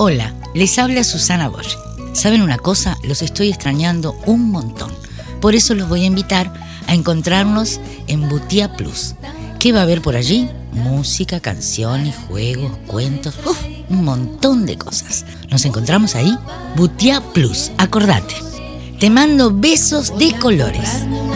Hola, les habla Susana Bosch. ¿Saben una cosa? Los estoy extrañando un montón. Por eso los voy a invitar a encontrarnos en Butia Plus. ¿Qué va a haber por allí? Música, canciones, juegos, cuentos, un montón de cosas. ¿Nos encontramos ahí? Butia Plus, acordate. Te mando besos de colores.